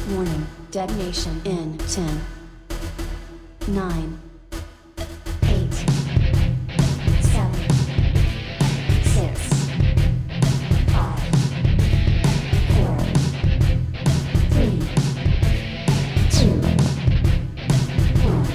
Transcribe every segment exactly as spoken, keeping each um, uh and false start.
Warning, detonation in ten, nine, eight, seven, six, five, four, three, two, one.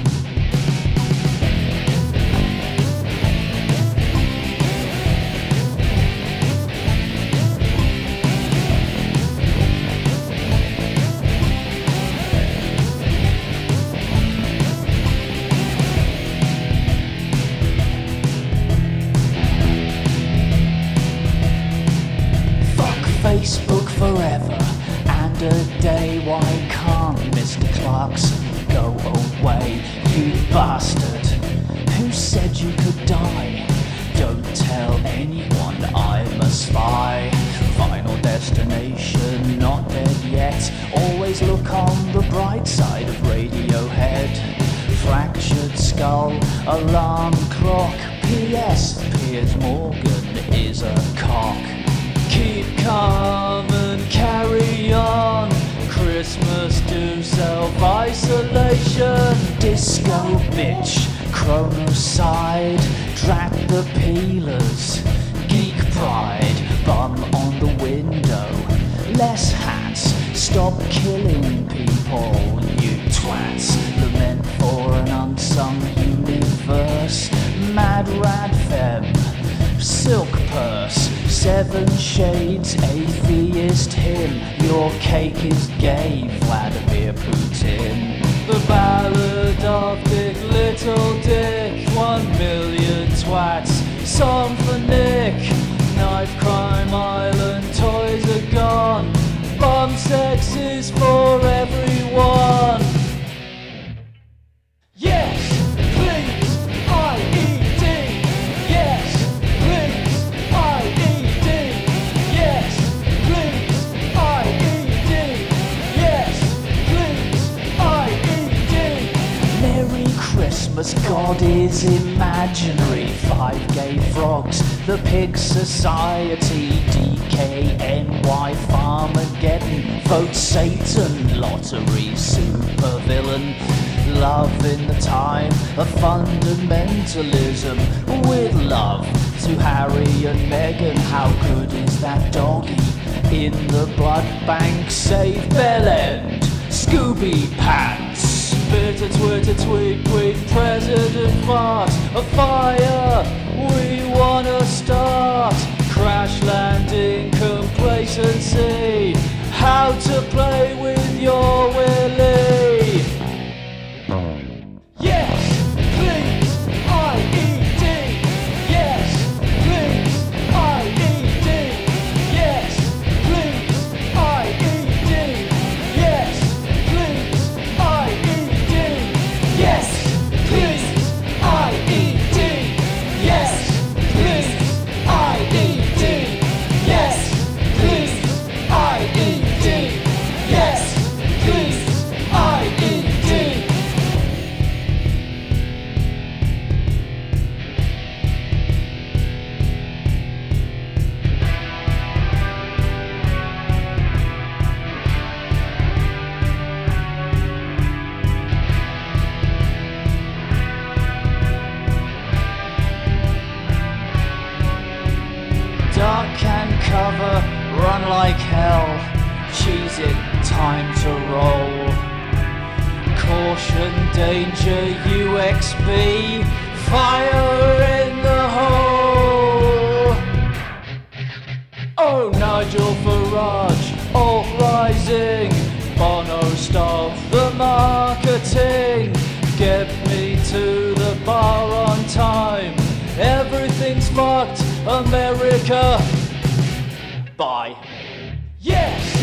Facebook forever and a day. Why can't Mister Clarkson go away? You bastard, who said you could die? Don't tell anyone I'm a spy. Final destination, not dead yet. Always look on the bright side of Radiohead. Fractured skull, alarm clock. P S Piers Morgan is a cock. Keep calm and carry on. Christmas do self-isolation. Disco bitch, chronoside. Drat the peelers. Geek pride, bum on the window. Less hats, stop killing people, you twats. Lament for an unsung universe. Mad rad femme, silk purse. Seven shades, atheist hymn. Your cake is gay, Vladimir Putin. The ballad of Dick Little Dick. One million twats, song for Nick. Knife crime island, toys are gone. Bomb sex is for everyone. Yes, please, I E D. Yes, please, I E D. Yes, please, I E D. Yes, please, I E D. Merry Christmas, God is imaginary. Five gay frogs, the Pig Society, D K N Y, Farmageddon, vote Satan, lottery, supervillain. Love in the time of fundamentalism. With love to Harry and Meghan. How good is that doggy in the blood bank? Save Bellend, Scooby Pants. Twitter, Twitter, tweet, tweet, President fart. A fire we wanna start. Crash landing complacency. How to play with your willy. Yes, please, I E D. Yes, please, I E D. Yes, please, I E D. Yes, please, I E D. Yes, please, I E D. Yes, please, I E D. Yes, please, I E D. Yes, please, I E D. Duck and cover, run like hell. Cheese it, time to roll. Caution, danger, U X B. Fire in the hole. Oh, Nigel Farage, alt rising. Bono stole the marketing. Get me to the bar on time. Everything's fucked, America. Bye. Yes!